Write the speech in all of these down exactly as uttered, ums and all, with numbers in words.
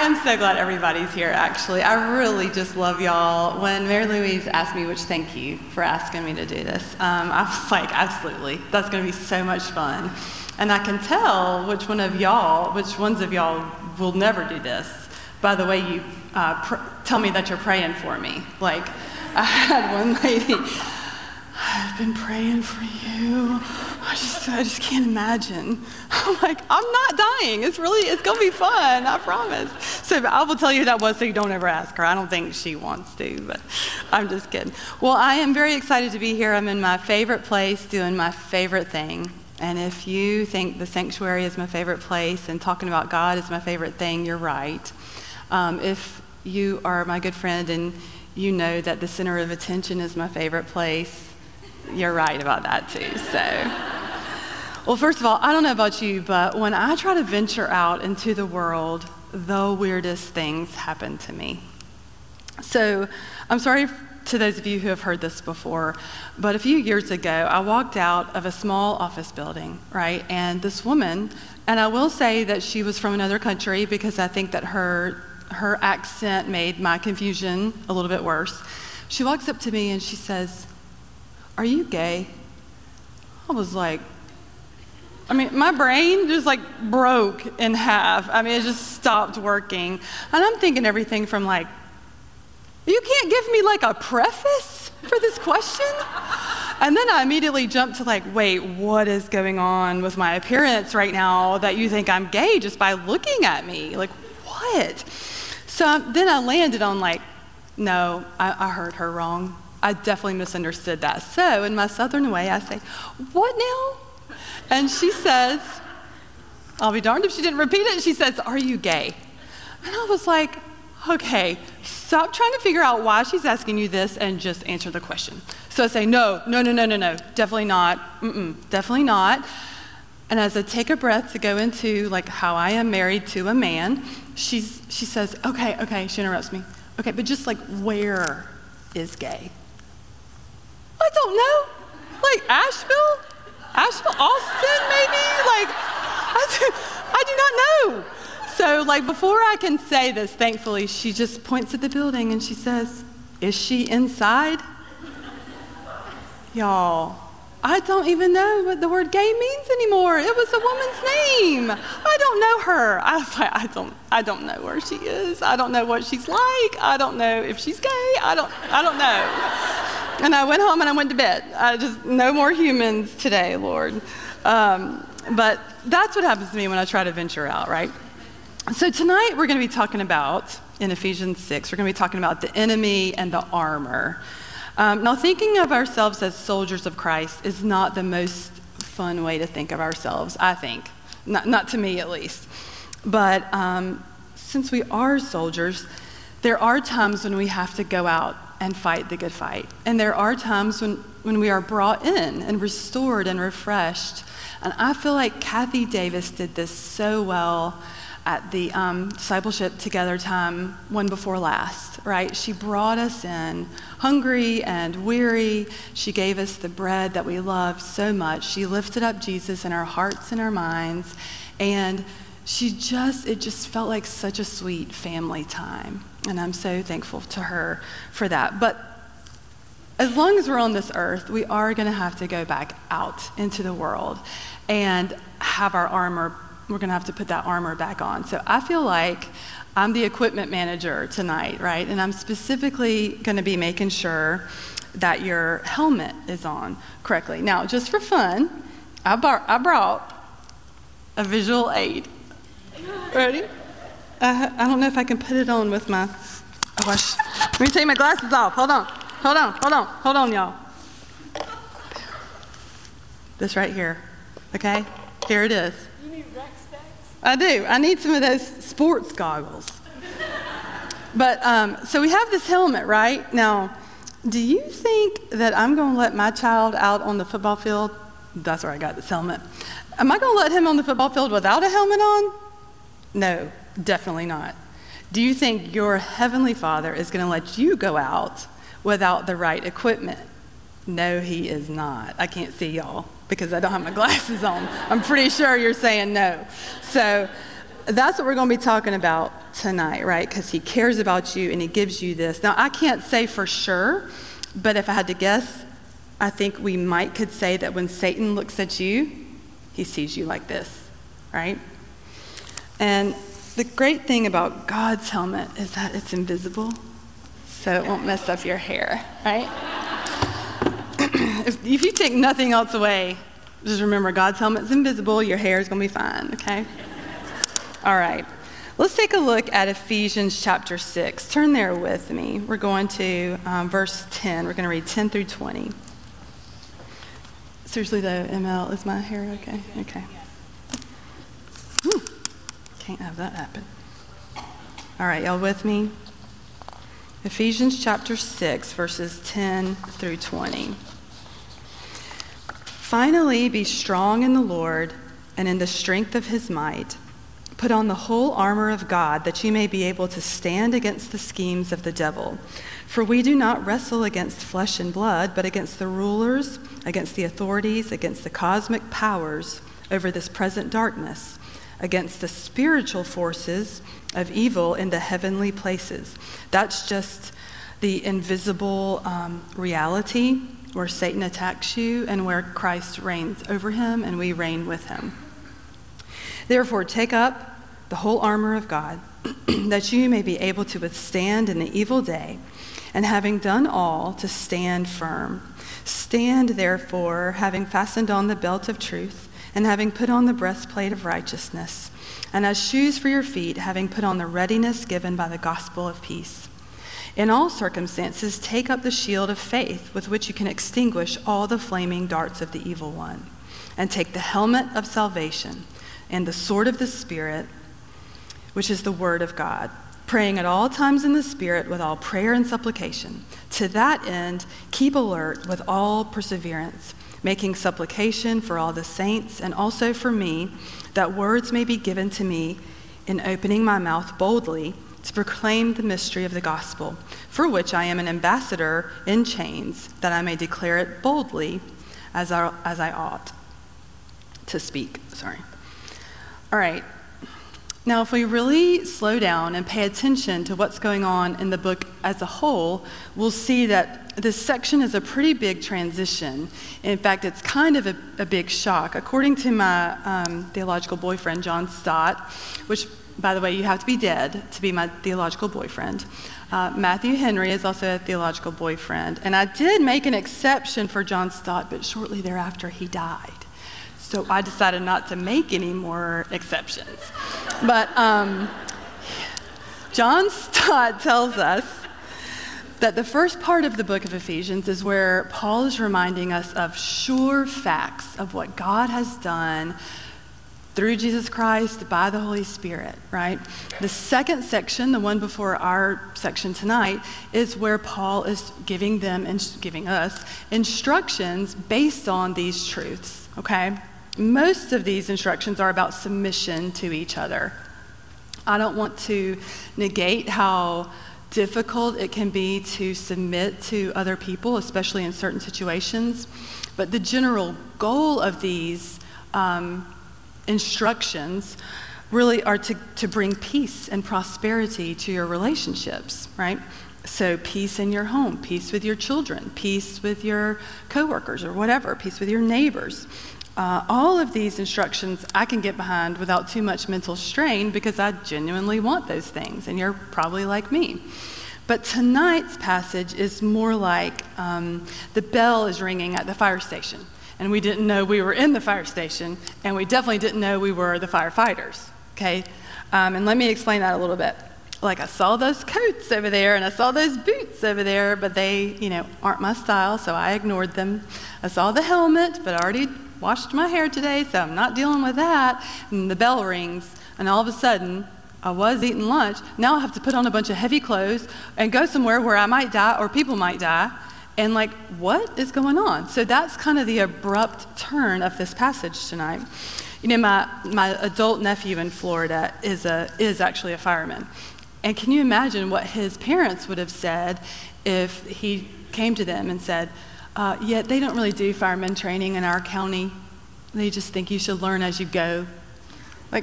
am so glad everybody's here, actually. I really just love y'all. When Mary Louise asked me, which thank you for asking me to do this, um, I was like, absolutely. That's going to be so much fun. And I can tell which one of y'all, which ones of y'all will never do this by the way you uh, pr- tell me that you're praying for me. Like, I had one lady, I've been praying for you. I just, I just can't imagine. I'm like, I'm not dying. It's really, it's going to be fun, I promise. So I will tell you who that was so you don't ever ask her. I don't think she wants to, but I'm just kidding. Well, I am very excited to be here. I'm in my favorite place doing my favorite thing. And if you think the sanctuary is my favorite place and talking about God is my favorite thing, you're right. Um, if you are my good friend and you know that the center of attention is my favorite place, you're right about that too. So, well, first of all, I don't know about you, but when I try to venture out into the world, the weirdest things happen to me. So I'm sorry to those of you who have heard this before, but a few years ago, I walked out of a small office building, right? And this woman, and I will say that she was from another country because I think that her her accent made my confusion a little bit worse. She walks up to me and she says, "Are you gay?" I was like, I mean, my brain just like broke in half. I mean, it just stopped working. And I'm thinking everything from like, you can't give me like a preface for this question? And then I immediately jumped to like, wait, what is going on with my appearance right now that you think I'm gay just by looking at me? Like, what? So um, then I landed on like, no, I, I heard her wrong. I definitely misunderstood that. So in my Southern way, I say, what now? And she says, I'll be darned if she didn't repeat it. She says, "Are you gay?" And I was like, okay, stop trying to figure out why she's asking you this and just answer the question. So I say, no, no, no, no, no, no, definitely not. Mm-mm, definitely not. And as I take a breath to go into like how I am married to a man, she's she says, okay, okay, she interrupts me. Okay, but just like, where is gay? I don't know. Like Asheville? Asheville, Austin, maybe? Like, I do, I do not know. So, like, before I can say this, thankfully, she just points at the building and she says, "Is she inside?" Y'all, I don't even know what the word gay means anymore. It was a woman's name. I don't know her. I was like, I don't, I don't know where she is. I don't know what she's like. I don't know if she's gay. I don't, I don't know. And I went home and I went to bed. I just, no more humans today, Lord. Um, but that's what happens to me when I try to venture out, right? So tonight we're going to be talking about, in Ephesians six, we're going to be talking about the enemy and the armor. Um, now, thinking of ourselves as soldiers of Christ is not the most fun way to think of ourselves, I think. Not, not to me, at least. But um, since we are soldiers, there are times when we have to go out and fight the good fight. And there are times when, when we are brought in and restored and refreshed. And I feel like Kathy Davis did this so well at the um, discipleship together time, one before last, right? She brought us in hungry and weary. She gave us the bread that we loved so much. She lifted up Jesus in our hearts and our minds. And she just, it just felt like such a sweet family time. And I'm so thankful to her for that. But as long as we're on this earth, we are gonna have to go back out into the world and have our armor. We're gonna have to put that armor back on. So I feel like I'm the equipment manager tonight, right? And I'm specifically gonna be making sure that your helmet is on correctly. Now, just for fun, I, bar- I brought a visual aid. Ready? Uh, I don't know if I can put it on with my, oh gosh. Let me take my glasses off. Hold on, hold on, hold on, hold on, y'all. This right here, okay? Here it is. You need rec specs? I do. I need some of those sports goggles. But, um, so we have this helmet, right? Now, do you think that I'm going to let my child out on the football field? That's where I got this helmet. Am I going to let him on the football field without a helmet on? No, definitely not. Do you think your Heavenly Father is going to let you go out without the right equipment? No, he is not. I can't see y'all because I don't have my glasses on. I'm pretty sure you're saying no. So that's what we're going to be talking about tonight, right? Because he cares about you and he gives you this. Now, I can't say for sure, but if I had to guess, I think we might could say that when Satan looks at you, he sees you like this, right? And the great thing about God's helmet is that it's invisible, so it won't mess up your hair, right? if, if you take nothing else away, just remember God's helmet's invisible, your hair is going to be fine, okay? All right. Let's take a look at Ephesians chapter six. Turn there with me. We're going to um, verse ten. We're going to read ten through twenty. Seriously though, M L, is my hair okay? Okay. Whew. Can't have that happen. All right, y'all with me? Ephesians chapter six, verses ten through twenty. Finally, be strong in the Lord and in the strength of his might. Put on the whole armor of God, that you may be able to stand against the schemes of the devil. For we do not wrestle against flesh and blood, but against the rulers, against the authorities, against the cosmic powers over this present darkness, against the spiritual forces of evil in the heavenly places. That's just the invisible um, reality where Satan attacks you and where Christ reigns over him and we reign with him. Therefore, take up the whole armor of God, that you may be able to withstand in the evil day, and having done all, to stand firm. Stand, therefore, having fastened on the belt of truth, and having put on the breastplate of righteousness, and as shoes for your feet, having put on the readiness given by the gospel of peace. In all circumstances, take up the shield of faith, with which you can extinguish all the flaming darts of the evil one, and take the helmet of salvation, and the sword of the Spirit, which is the word of God, praying at all times in the Spirit with all prayer and supplication. To that end, keep alert with all perseverance, making supplication for all the saints and also for me, that words may be given to me in opening my mouth boldly to proclaim the mystery of the gospel, for which I am an ambassador in chains, that I may declare it boldly as I, as I ought to speak. Sorry. All right. Now, if we really slow down and pay attention to what's going on in the book as a whole, we'll see that this section is a pretty big transition. In fact, it's kind of a, a big shock. According to my um, theological boyfriend, John Stott, which, by the way, you have to be dead to be my theological boyfriend, uh, Matthew Henry is also a theological boyfriend. And I did make an exception for John Stott, but shortly thereafter he died. So I decided not to make any more exceptions. But um, John Stott tells us that the first part of the book of Ephesians is where Paul is reminding us of sure facts of what God has done through Jesus Christ by the Holy Spirit, right? The second section, the one before our section tonight, is where Paul is giving them and giving us instructions based on these truths, okay? Most of these instructions are about submission to each other. I don't want to negate how difficult it can be to submit to other people, especially in certain situations, but the general goal of these um, instructions really are to, to bring peace and prosperity to your relationships, right? So peace in your home, peace with your children, peace with your coworkers or whatever, peace with your neighbors. Uh, all of these instructions I can get behind without too much mental strain because I genuinely want those things, and you're probably like me. But tonight's passage is more like um, the bell is ringing at the fire station, and we didn't know we were in the fire station, and we definitely didn't know we were the firefighters, okay? Um, and let me explain that a little bit. Like, I saw those coats over there, and I saw those boots over there, but they, you know, aren't my style, so I ignored them. I saw the helmet, but I already washed my hair today, so I'm not dealing with that. And the bell rings, and all of a sudden, I was eating lunch. Now I have to put on a bunch of heavy clothes and go somewhere where I might die or people might die. And like, what is going on? So that's kind of the abrupt turn of this passage tonight. You know, my, my adult nephew in Florida is a is actually a fireman. And can you imagine what his parents would have said if he came to them and said, uh, yeah, they don't really do fireman training in our county. They just think you should learn as you go. Like,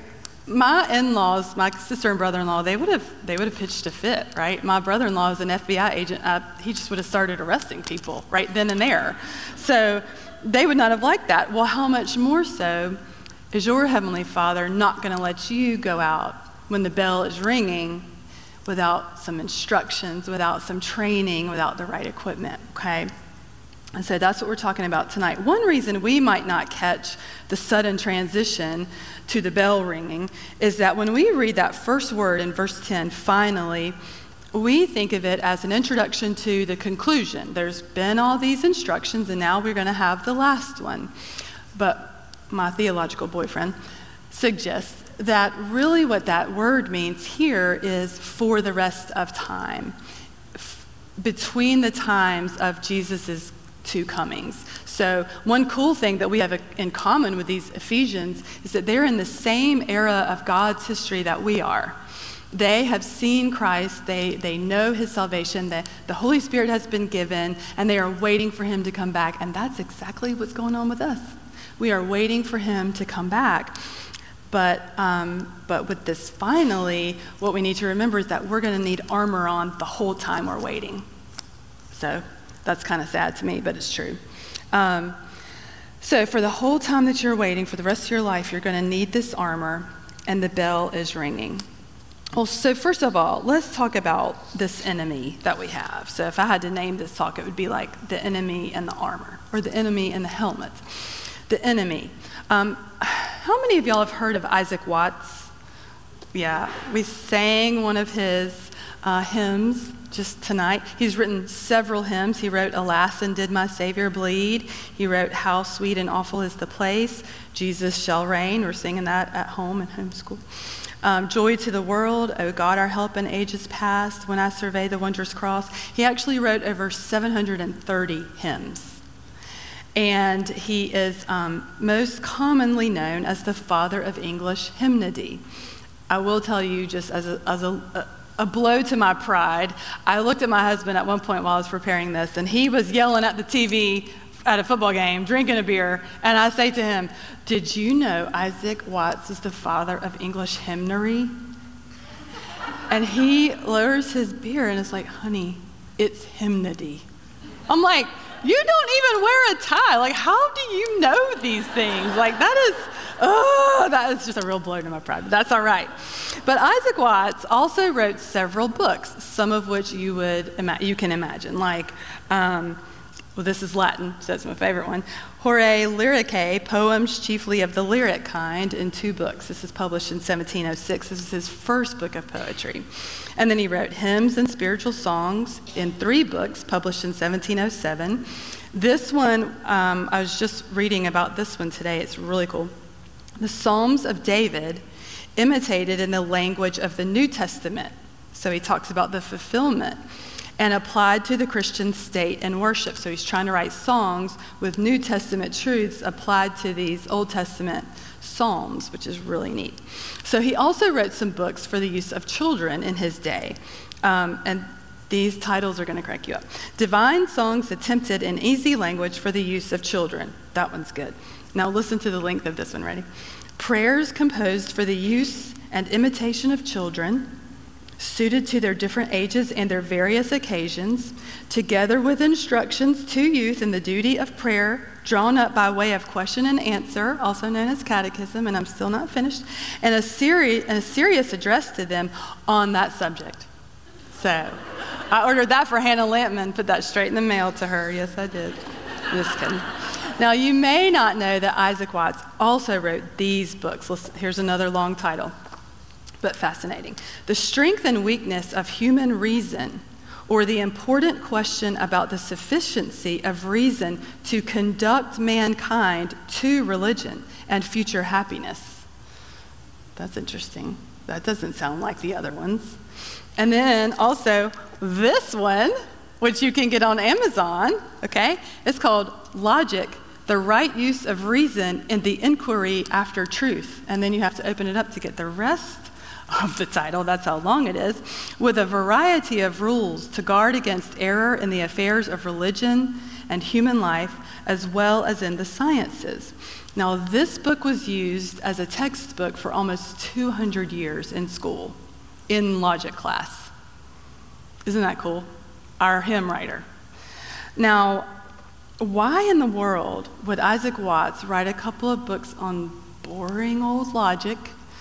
my in-laws, my sister and brother-in-law, they would have they would have pitched a fit, right? My brother-in-law is an F B I agent. Uh, he just would have started arresting people right then and there. So they would not have liked that. Well, how much more so is your Heavenly Father not going to let you go out when the bell is ringing without some instructions, without some training, without the right equipment, okay? And so that's what we're talking about tonight. One reason we might not catch the sudden transition to the bell ringing is that when we read that first word in verse ten, finally, we think of it as an introduction to the conclusion. There's been all these instructions, and now we're going to have the last one. But my theological boyfriend suggests that really what that word means here is for the rest of time, f- between the times of Jesus's two comings. So one cool thing that we have in common with these Ephesians is that they're in the same era of God's history that we are. They have seen Christ, they, they know his salvation, that the Holy Spirit has been given, and they are waiting for him to come back. And that's exactly what's going on with us. We are waiting for him to come back. But um, but with this finally, what we need to remember is that we're going to need armor on the whole time we're waiting. So that's kind of sad to me, but it's true. Um, so for the whole time that you're waiting, for the rest of your life, you're going to need this armor, and the bell is ringing. Well, so first of all, let's talk about this enemy that we have. So if I had to name this talk, it would be like the enemy and the armor, or the enemy and the helmet. The enemy. Um, how many of y'all have heard of Isaac Watts? Yeah, we sang one of his uh, hymns just tonight. He's written several hymns. He wrote, "Alas, and did my Savior bleed?" He wrote, "How sweet and awful is the place, Jesus shall reign." We're singing that at home in homeschool. Um, "Joy to the world, O God, our help in ages past, when I survey the wondrous cross." He actually wrote over seven hundred thirty hymns. And he is um, most commonly known as the father of English hymnody. I will tell you, just as a, as a, a blow to my pride, I looked at my husband at one point while I was preparing this, and he was yelling at the T V at a football game, drinking a beer, and I say to him, "Did you know Isaac Watts is the father of English hymnody?" And he lowers his beer and is like, "Honey, it's hymnody." I'm like, you don't even wear a tie. Like, how do you know these things? Like, that is, oh, that is just a real blow to my pride. But that's all right. But Isaac Watts also wrote several books, some of which you would ima- you can imagine. Like, um, well, this is Latin, so that's my favorite one. Horae Lyricae, poems chiefly of the lyric kind, in two books. This is published in seventeen oh six. This is his first book of poetry. And then he wrote hymns and spiritual songs in three books, published in seventeen oh seven. This one, um, I was just reading about this one today. It's really cool. The Psalms of David, imitated in the language of the New Testament. So he talks about the fulfillment, and applied to the Christian state and worship. So he's trying to write songs with New Testament truths applied to these Old Testament psalms, which is really neat. So he also wrote some books for the use of children in his day. Um, and these titles are going to crack you up. Divine Songs Attempted in Easy Language for the Use of Children. That one's good. Now listen to the length of this one. Ready? Prayers composed for the use and imitation of children, suited to their different ages and their various occasions, together with instructions to youth in the duty of prayer, drawn up by way of question and answer, also known as catechism, and I'm still not finished, and a, seri- and a serious address to them on that subject. So I ordered that for Hannah Lampman, put that straight in the mail to her. Yes, I did. Just kidding. Now, you may not know that Isaac Watts also wrote these books. Listen, here's another long title, but fascinating. The Strength and Weakness of Human Reason, or the important question about the sufficiency of reason to conduct mankind to religion and future happiness. That's interesting. That doesn't sound like the other ones. And then also this one, which you can get on Amazon, okay? It's called Logic, the Right Use of Reason in the Inquiry After Truth. And then you have to open it up to get the rest of the title, that's how long it is, with a variety of rules to guard against error in the affairs of religion and human life, as well as in the sciences. Now, this book was used as a textbook for almost two hundred years in school, in logic class. Isn't that cool? Our hymn writer. Now, why in the world would Isaac Watts write a couple of books on boring old logic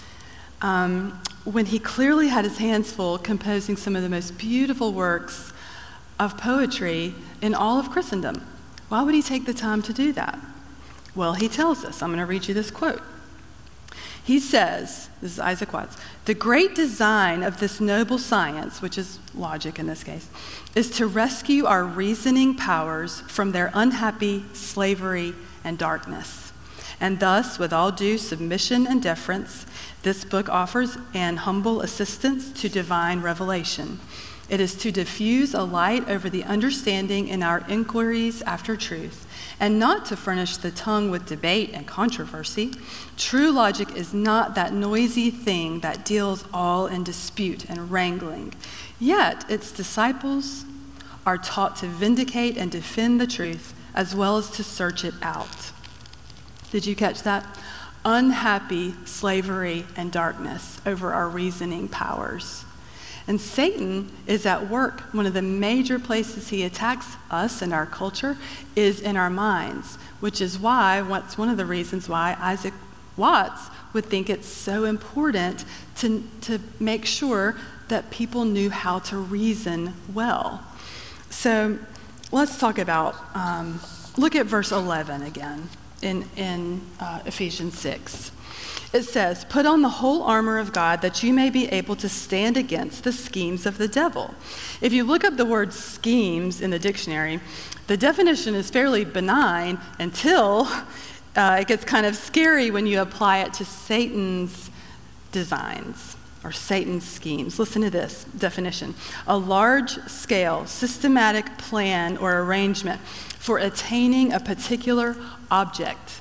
um, when he clearly had his hands full composing some of the most beautiful works of poetry in all of Christendom? Why would he take the time to do that? Well, he tells us. I'm going to read you this quote. He says, this is Isaac Watts, "The great design of this noble science," which is logic in this case, "is to rescue our reasoning powers from their unhappy slavery and darkness. And thus, with all due submission and deference, this book offers an humble assistance to divine revelation. It is to diffuse a light over the understanding in our inquiries after truth, and not to furnish the tongue with debate and controversy. True logic is not that noisy thing that deals all in dispute and wrangling. Yet its disciples are taught to vindicate and defend the truth, as well as to search it out." Did you catch that? Unhappy slavery and darkness over our reasoning powers. And Satan is at work. One of the major places he attacks us and our culture is in our minds, which is why, what's one of the reasons why Isaac Watts would think it's so important to, to make sure that people knew how to reason well. So let's talk about, um, look at verse eleven again in, in uh, Ephesians six. It says, "Put on the whole armor of God that you may be able to stand against the schemes of the devil." If you look up the word schemes in the dictionary, the definition is fairly benign until uh, it gets kind of scary when you apply it to Satan's designs or Satan's schemes. Listen to this definition: a large-scale, systematic plan or arrangement for attaining a particular object.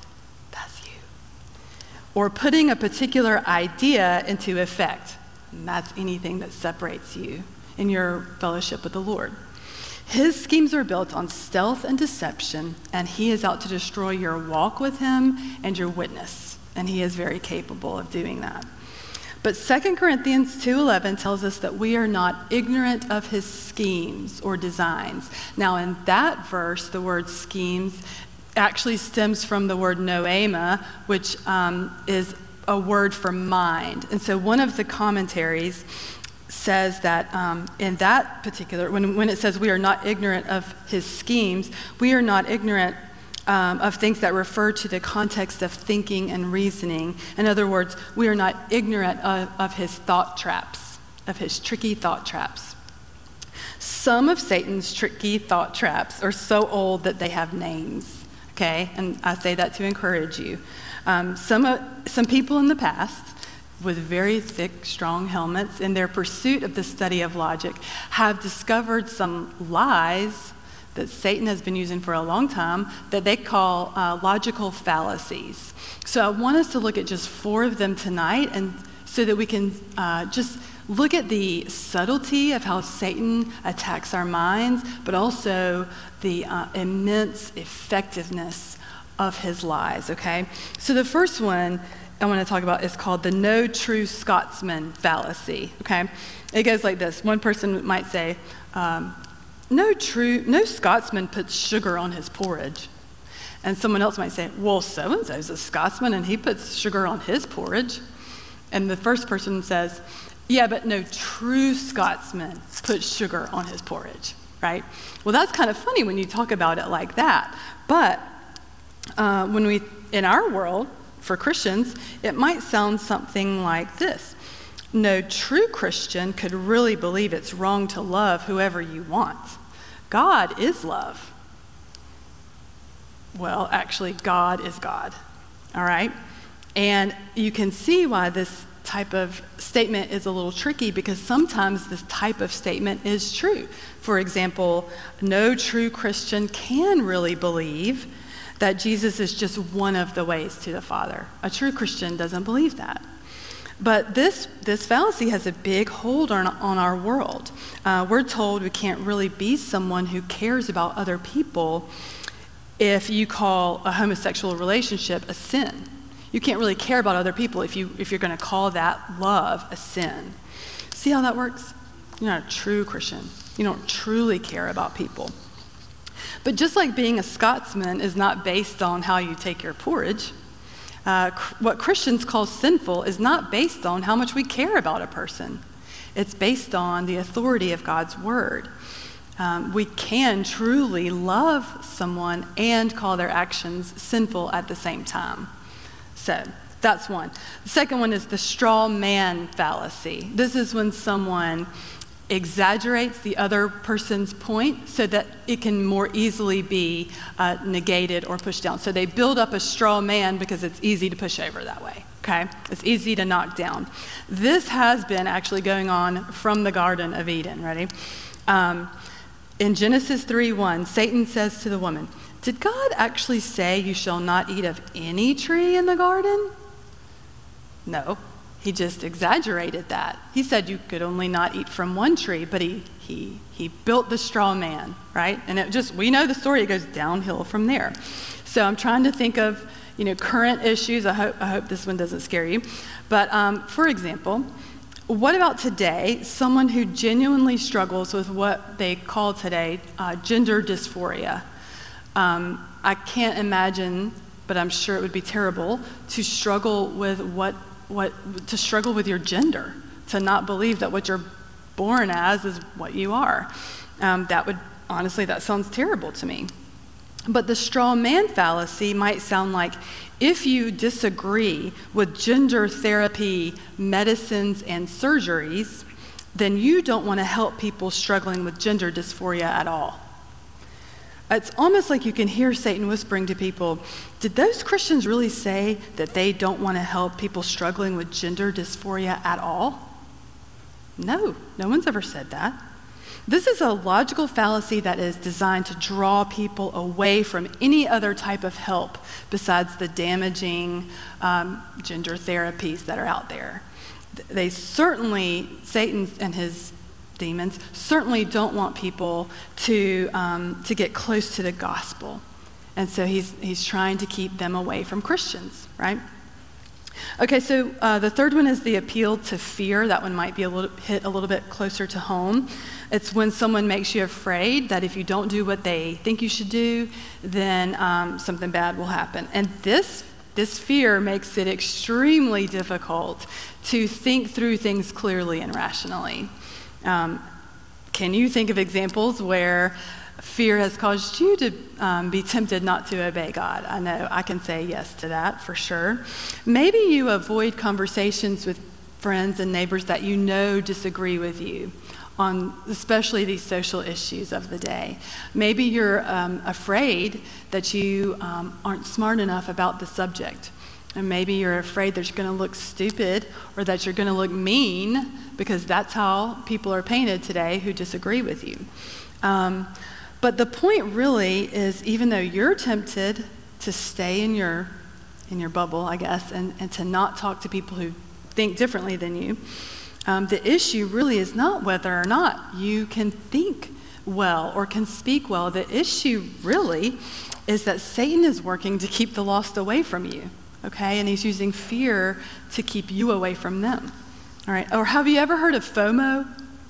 Or putting a particular idea into effect. And that's anything that separates you in your fellowship with the Lord. His schemes are built on stealth and deception, and he is out to destroy your walk with him and your witness. And he is very capable of doing that. But Second Corinthians two eleven tells us that we are not ignorant of his schemes or designs. Now, in that verse, the word schemes actually stems from the word noema, which um, is a word for mind. And so one of the commentaries says that um, in that particular, when, when it says we are not ignorant of his schemes, we are not ignorant um, of things that refer to the context of thinking and reasoning. In other words, we are not ignorant of, of his thought traps, of his tricky thought traps. Some of Satan's tricky thought traps are so old that they have names. Okay, and I say that to encourage you. Um, some uh, some people in the past with very thick, strong helmets in their pursuit of the study of logic have discovered some lies that Satan has been using for a long time that they call uh, logical fallacies. So I want us to look at just four of them tonight, and so that we can uh, just look at the subtlety of how Satan attacks our minds, but also the uh, immense effectiveness of his lies, okay? So the first one I want to talk about is called the no true Scotsman fallacy, okay? It goes like this. One person might say, um, no true, no Scotsman puts sugar on his porridge. And someone else might say, well, so-and-so's a Scotsman and he puts sugar on his porridge. And the first person says, yeah, but no true Scotsman puts sugar on his porridge, right? Well, that's kind of funny when you talk about it like that. But uh, when we, in our world, for Christians, it might sound something like this. No true Christian could really believe it's wrong to love whoever you want. God is love. Well, actually, God is God, all right? And you can see why this type of statement is a little tricky, because sometimes this type of statement is true. For example, no true Christian can really believe that Jesus is just one of the ways to the Father. A true Christian doesn't believe that. But this this fallacy has a big hold on, on our world. Uh, we're told we can't really be someone who cares about other people if you call a homosexual relationship a sin. You can't really care about other people if, you, if you're going to call that love a sin. See how that works? You're not a true Christian. You don't truly care about people. But just like being a Scotsman is not based on how you take your porridge, uh, cr- what Christians call sinful is not based on how much we care about a person. It's based on the authority of God's word. Um, we can truly love someone and call their actions sinful at the same time. So that's one. The second one is the straw man fallacy. This is when someone exaggerates the other person's point so that it can more easily be uh, negated or pushed down. So they build up a straw man because it's easy to push over that way, okay? It's easy to knock down. This has been actually going on from the Garden of Eden, ready? Um, in Genesis three one, Satan says to the woman, "Did God actually say you shall not eat of any tree in the garden?" No. He just exaggerated that. He said you could only not eat from one tree, but he he he built the straw man, right? And it just, we know the story, it goes downhill from there. So I'm trying to think of, you know, current issues. I hope I hope this one doesn't scare you. But um, for example, what about today, someone who genuinely struggles with what they call today uh, gender dysphoria? Um, I can't imagine, but I'm sure it would be terrible to struggle with what What, to struggle with your gender, to not believe that what you're born as is what you are. Um, that would, honestly, that sounds terrible to me. But the straw man fallacy might sound like, if you disagree with gender therapy, medicines, and surgeries, then you don't want to help people struggling with gender dysphoria at all. It's almost like you can hear Satan whispering to people, did those Christians really say that they don't want to help people struggling with gender dysphoria at all? No, no one's ever said that. This is a logical fallacy that is designed to draw people away from any other type of help besides the damaging um, gender therapies that are out there. They certainly, Satan and his demons certainly don't want people to um, to get close to the gospel, and so he's he's trying to keep them away from Christians, right? Okay, so uh, the third one is the appeal to fear. That one might be a little hit a little bit closer to home. It's when someone makes you afraid that if you don't do what they think you should do, then um, something bad will happen, and this. This fear makes it extremely difficult to think through things clearly and rationally. Um, can you think of examples where fear has caused you to um, be tempted not to obey God? I know I can say yes to that for sure. Maybe you avoid conversations with friends and neighbors that you know disagree with you on especially these social issues of the day. Maybe you're um, afraid that you um, aren't smart enough about the subject. And maybe you're afraid that you're going to look stupid or that you're going to look mean, because that's how people are painted today who disagree with you. Um, but the point really is, even though you're tempted to stay in your in your bubble, I guess, and, and to not talk to people who think differently than you, um, the issue really is not whether or not you can think well or can speak well. The issue really is that Satan is working to keep the lost away from you. Okay, and he's using fear to keep you away from them. All right, or have you ever heard of FOMO?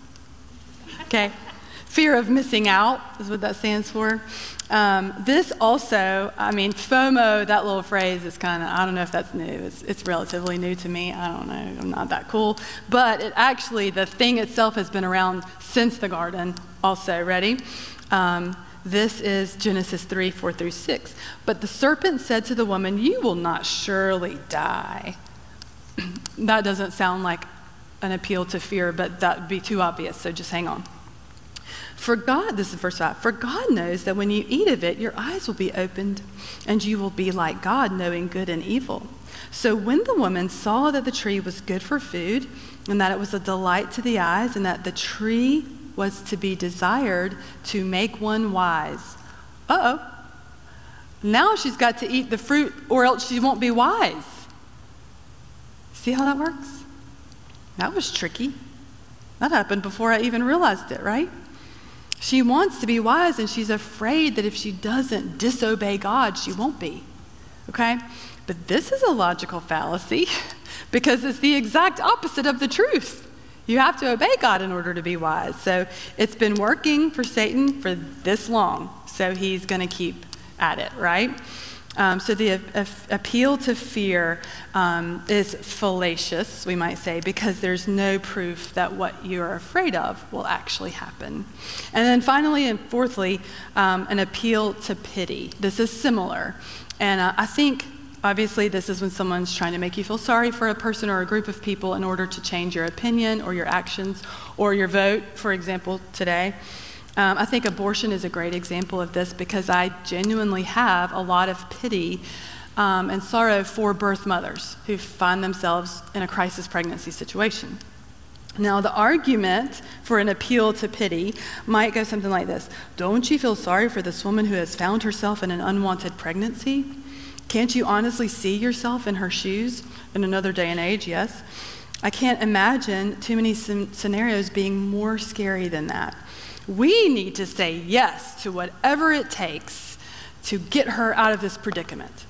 Okay, fear of missing out is what that stands for. Um, this also, I mean, FOMO, that little phrase is kind of, I don't know if that's new. It's, it's relatively new to me. I don't know, I'm not that cool. But it actually, the thing itself has been around since the garden also. Ready? Um, This is Genesis three, four through six. But the serpent said to the woman, "You will not surely die." That doesn't sound like an appeal to fear, but that would be too obvious, so just hang on. For God, this is verse five, for God knows that when you eat of it, your eyes will be opened, and you will be like God, knowing good and evil. So when the woman saw that the tree was good for food, and that it was a delight to the eyes, and that the tree was to be desired to make one wise. Uh-oh. Now she's got to eat the fruit or else she won't be wise. See how that works? That was tricky. That happened before I even realized it, right? She wants to be wise, and she's afraid that if she doesn't disobey God, she won't be, okay? But this is a logical fallacy because it's the exact opposite of the truth. You have to obey God in order to be wise. So it's been working for Satan for this long, so he's going to keep at it, right? Um, so the a, a, appeal to fear um, is fallacious, we might say, because there's no proof that what you're afraid of will actually happen. And then finally and fourthly, um, an appeal to pity. This is similar. And uh, I think, obviously, this is when someone's trying to make you feel sorry for a person or a group of people in order to change your opinion or your actions or your vote, for example, today. Um, I think abortion is a great example of this because I genuinely have a lot of pity um, and sorrow for birth mothers who find themselves in a crisis pregnancy situation. Now, the argument for an appeal to pity might go something like this. Don't you feel sorry for this woman who has found herself in an unwanted pregnancy? Can't you honestly see yourself in her shoes? In another day and age, yes. I can't imagine too many scenarios being more scary than that. We need to say yes to whatever it takes to get her out of this predicament.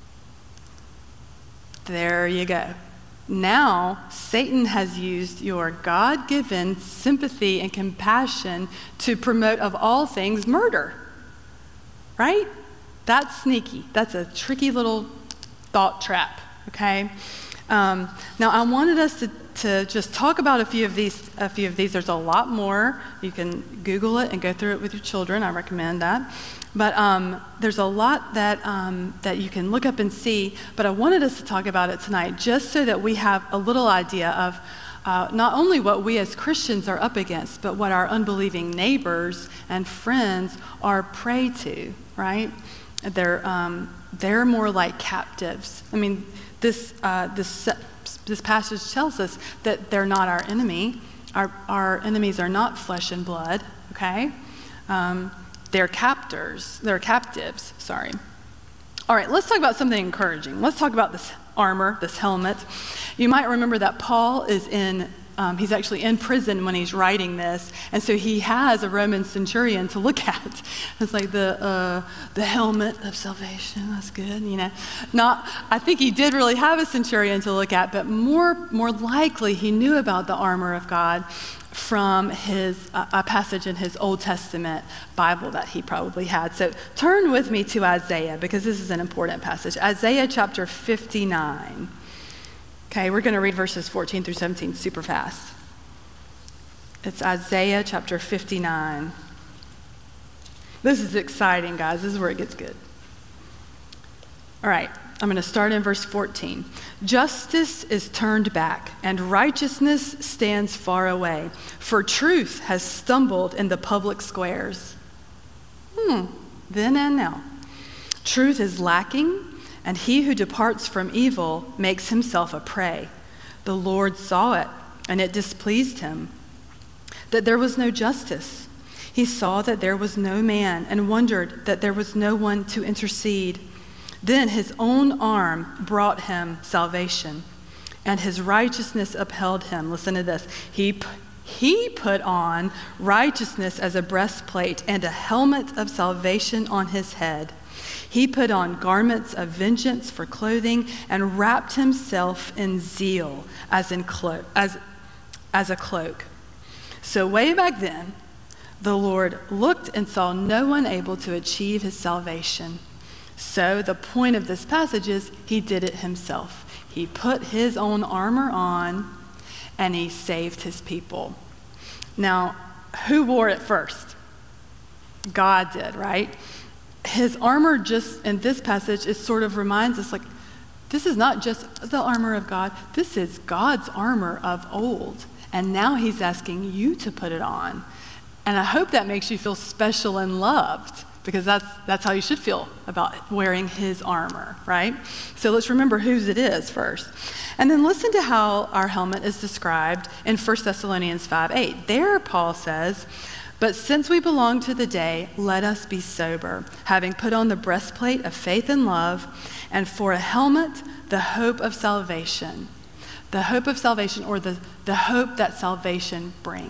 There you go. Now, Satan has used your God-given sympathy and compassion to promote, of all things, murder. Right? That's sneaky. That's a tricky little thought trap, okay? Um, now, I wanted us to, to just talk about a few of these. A few of these. There's a lot more. You can Google it and go through it with your children. I recommend that. But um, there's a lot that um, that you can look up and see. But I wanted us to talk about it tonight, just so that we have a little idea of uh, not only what we as Christians are up against, but what our unbelieving neighbors and friends are prey to. Right? They're um, they're more like captives. I mean, this uh, this this passage tells us that they're not our enemy. Our our enemies are not flesh and blood. Okay, um, they're captors. They're captives. Sorry. All right, let's talk about something encouraging. Let's talk about this armor, this helmet. You might remember that Paul is in. Um, he's actually in prison when he's writing this, and so he has a Roman centurion to look at. It's like the uh, the helmet of salvation. That's good, you know. Not, I think he did really have a centurion to look at, but more more likely he knew about the armor of God from his uh, a passage in his Old Testament Bible that he probably had. So turn with me to Isaiah because this is an important passage. Isaiah chapter fifty-nine. Okay, we're going to read verses fourteen through seventeen super fast. It's Isaiah chapter fifty-nine. This is exciting, guys. This is where it gets good. All right, I'm going to start in verse fourteen. Justice is turned back, and righteousness stands far away, for truth has stumbled in the public squares. Hmm, then and now. Truth is lacking, and he who departs from evil makes himself a prey. The Lord saw it, and it displeased him, that there was no justice. He saw that there was no man, and wondered that there was no one to intercede. Then his own arm brought him salvation, and his righteousness upheld him. Listen to this. He, he put on righteousness as a breastplate and a helmet of salvation on his head. He put on garments of vengeance for clothing and wrapped himself in zeal as, in clo- as, as a cloak. So way back then, the Lord looked and saw no one able to achieve his salvation. So the point of this passage is he did it himself. He put his own armor on and he saved his people. Now, who wore it first? God did, right? His armor just in this passage is sort of reminds us like, this is not just the armor of God. This is God's armor of old. And now he's asking you to put it on. And I hope that makes you feel special and loved because that's that's how you should feel about wearing his armor, right? So let's remember whose it is first. And then listen to how our helmet is described in First Thessalonians five eight. There Paul says, but since we belong to the day, let us be sober, having put on the breastplate of faith and love, and for a helmet, the hope of salvation. The hope of salvation, or the, the hope that salvation brings.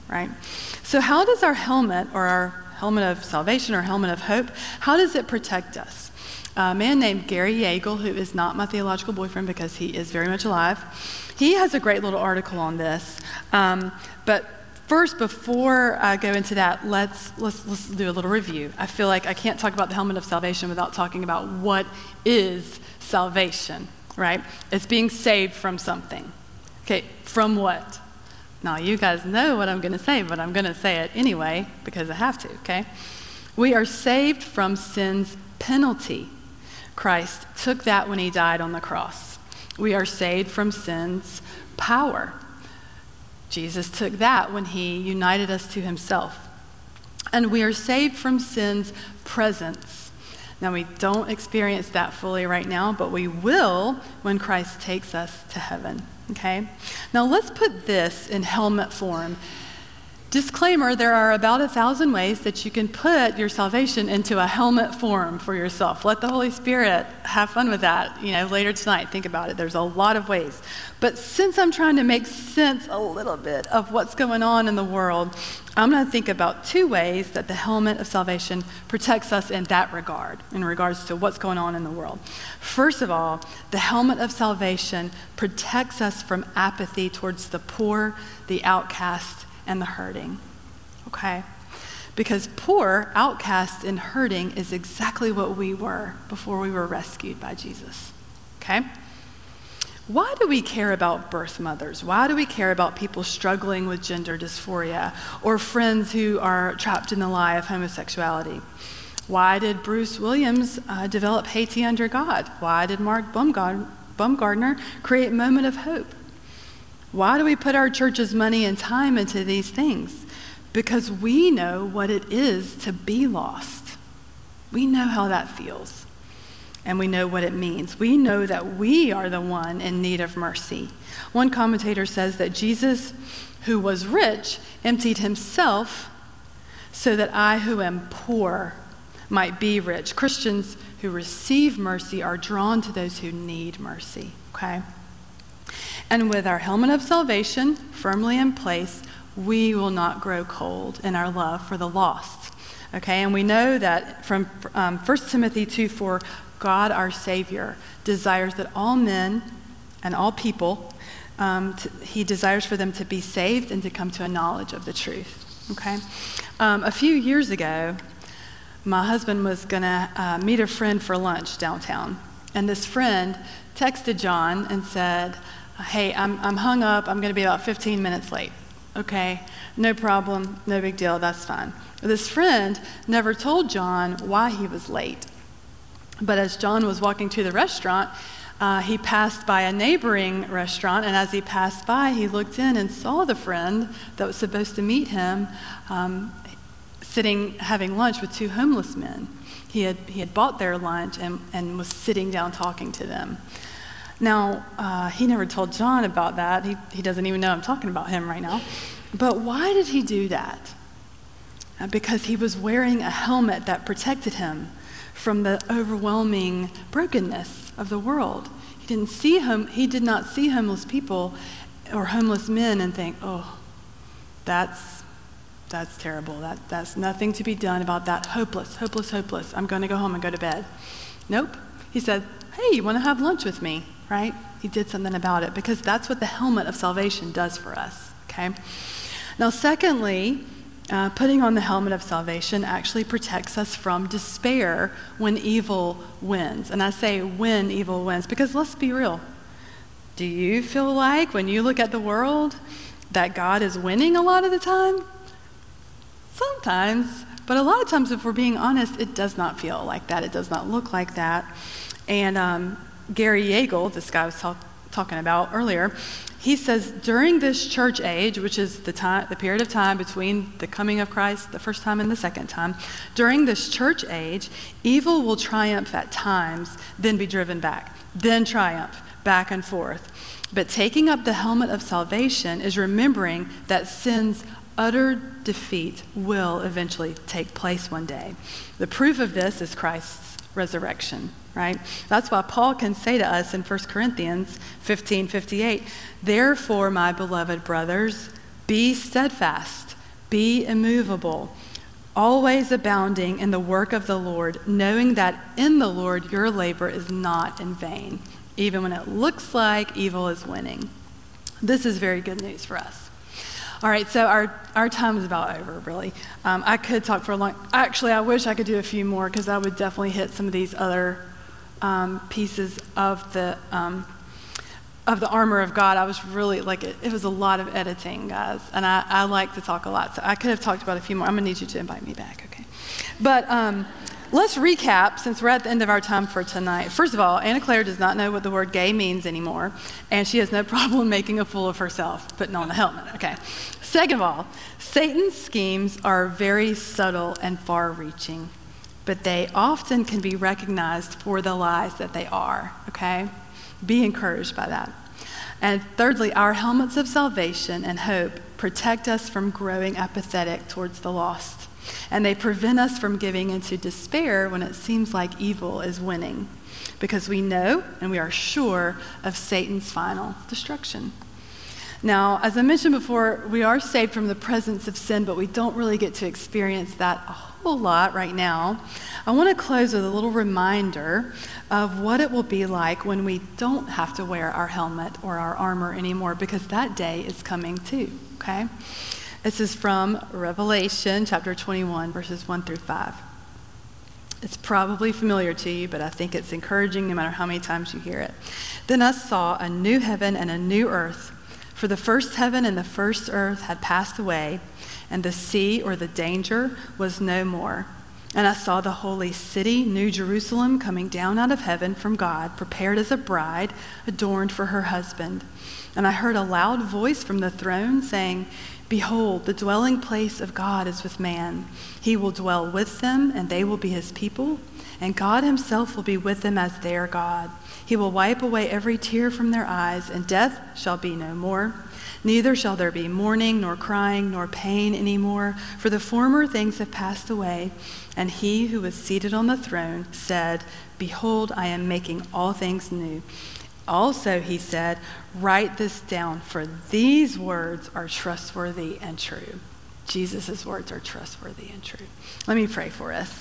right? So how does our helmet, or our helmet of salvation or helmet of hope, how does it protect us? A man named Gary Yeagle, who is not my theological boyfriend because he is very much alive, he has a great little article on this. Um, but first, before I go into that, let's, let's let's do a little review. I feel like I can't talk about the helmet of salvation without talking about what is salvation, right? It's being saved from something. Okay, from what? Now, you guys know what I'm going to say, but I'm going to say it anyway because I have to, okay? We are saved from sin's penalty. Christ took that when he died on the cross. We are saved from sin's power. Jesus took that when he united us to himself. And we are saved from sin's presence. Now, we don't experience that fully right now, but we will when Christ takes us to heaven, okay? Now, let's put this in helmet form. Disclaimer, there are about a thousand ways that you can put your salvation into a helmet form for yourself. Let the Holy Spirit have fun with that, you know, later tonight. Think about it. There's a lot of ways. But since I'm trying to make sense a little bit of what's going on in the world, I'm going to think about two ways that the helmet of salvation protects us in that regard, in regards to what's going on in the world. First of all, the helmet of salvation protects us from apathy towards the poor, the outcast, and the hurting, okay? Because poor, outcast, and hurting is exactly what we were before we were rescued by Jesus, okay? Why do we care about birth mothers? Why do we care about people struggling with gender dysphoria or friends who are trapped in the lie of homosexuality? Why did Bruce Williams uh, develop Haiti Under God? Why did Mark Baumgart- Baumgartner create Moment of Hope? Why do we put our church's money and time into these things? Because we know what it is to be lost. We know how that feels. And we know what it means. We know that we are the one in need of mercy. One commentator says that Jesus, who was rich, emptied himself so that I, who am poor, might be rich. Christians who receive mercy are drawn to those who need mercy, okay? And with our helmet of salvation firmly in place, we will not grow cold in our love for the lost. Okay, and we know that from um, First Timothy two four, God our Savior desires that all men and all people, um, to, he desires for them to be saved and to come to a knowledge of the truth. Okay, um, a few years ago, my husband was gonna uh, meet a friend for lunch downtown, and this friend texted John and said, hey, I'm I'm hung up. I'm going to be about fifteen minutes late. Okay, no problem, no big deal, that's fine. This friend never told John why he was late. But as John was walking to the restaurant, uh, he passed by a neighboring restaurant, and as he passed by, he looked in and saw the friend that was supposed to meet him um, sitting, having lunch with two homeless men. He had he had bought their lunch and, and was sitting down talking to them. Now, uh, he never told John about that. He, he doesn't even know I'm talking about him right now. But why did he do that? Uh, because he was wearing a helmet that protected him from the overwhelming brokenness of the world. He didn't see him. He did not see homeless people or homeless men and think, oh, that's that's terrible. That that's nothing to be done about that. Hopeless, hopeless, hopeless. I'm going to go home and go to bed. Nope. He said, hey, you want to have lunch with me? Right? He did something about it because that's what the helmet of salvation does for us, okay? Now, secondly, uh, putting on the helmet of salvation actually protects us from despair when evil wins. And I say when evil wins because let's be real. Do you feel like when you look at the world that God is winning a lot of the time? Sometimes, but a lot of times if we're being honest, it does not feel like that. It does not look like that. And um, Gary Yeagle, this guy I was talk, talking about earlier, he says during this church age, which is the time, the period of time between the coming of Christ, the first time and the second time, during this church age, evil will triumph at times, then be driven back, then triumph, back and forth. But taking up the helmet of salvation is remembering that sin's utter defeat will eventually take place one day. The proof of this is Christ's resurrection, right? That's why Paul can say to us in First Corinthians fifteen fifty-eight, therefore, my beloved brothers, be steadfast, Be immovable, always abounding in the work of the Lord, knowing that in the Lord your labor is not in vain, even when it looks like evil is winning. This is very good news for us. All right, so our, our time is about over, really. Um, I could talk for a long, actually, I wish I could do a few more because I would definitely hit some of these other um, pieces of the um, of the armor of God. I was really, like, it, it was a lot of editing, guys, and I, I like to talk a lot, so I could have talked about a few more. I'm gonna need you to invite me back, okay? But um, let's recap, since we're at the end of our time for tonight. First of all, Anna Claire does not know what the word gay means anymore, and she has no problem making a fool of herself, putting on the helmet, okay? Second of all, Satan's schemes are very subtle and far-reaching, but they often can be recognized for the lies that they are, okay? Be encouraged by that. And thirdly, our helmets of salvation and hope protect us from growing apathetic towards the lost. And they prevent us from giving into despair when it seems like evil is winning, because we know and we are sure of Satan's final destruction. Now, as I mentioned before, we are saved from the presence of sin, but we don't really get to experience that a whole lot right now. I want to close with a little reminder of what it will be like when we don't have to wear our helmet or our armor anymore, because that day is coming too, okay? This is from Revelation chapter twenty-one, verses one through five. It's probably familiar to you, but I think it's encouraging no matter how many times you hear it. Then I saw a new heaven and a new earth, for the first heaven and the first earth had passed away, and the sea or the danger was no more. And I saw the holy city, New Jerusalem, coming down out of heaven from God, prepared as a bride, adorned for her husband. And I heard a loud voice from the throne saying, "Behold, the dwelling place of God is with man. He will dwell with them, and they will be his people, and God himself will be with them as their God. He will wipe away every tear from their eyes, and death shall be no more. Neither shall there be mourning, nor crying, nor pain anymore, for the former things have passed away." And he who was seated on the throne said, "Behold, I am making all things new." Also, he said, "Write this down, for these words are trustworthy and true." Jesus' words are trustworthy and true. Let me pray for us.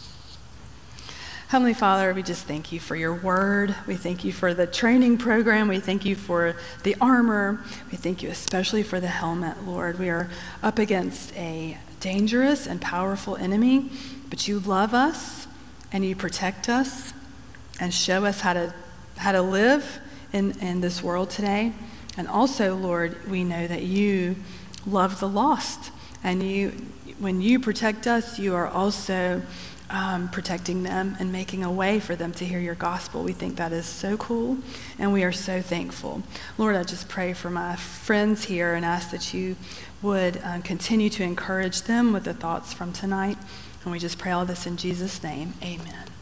Heavenly Father, we just thank you for your word. We thank you for the training program. We thank you for the armor. We thank you especially for the helmet, Lord. We are up against a dangerous and powerful enemy, but you love us and you protect us and show us how to how to live in, in this world today. And also, Lord, we know that you love the lost. And you, when you protect us, you are also um, protecting them and making a way for them to hear your gospel. We think that is so cool, and we are so thankful. Lord, I just pray for my friends here and ask that you would uh, continue to encourage them with the thoughts from tonight. And we just pray all this in Jesus' name. Amen.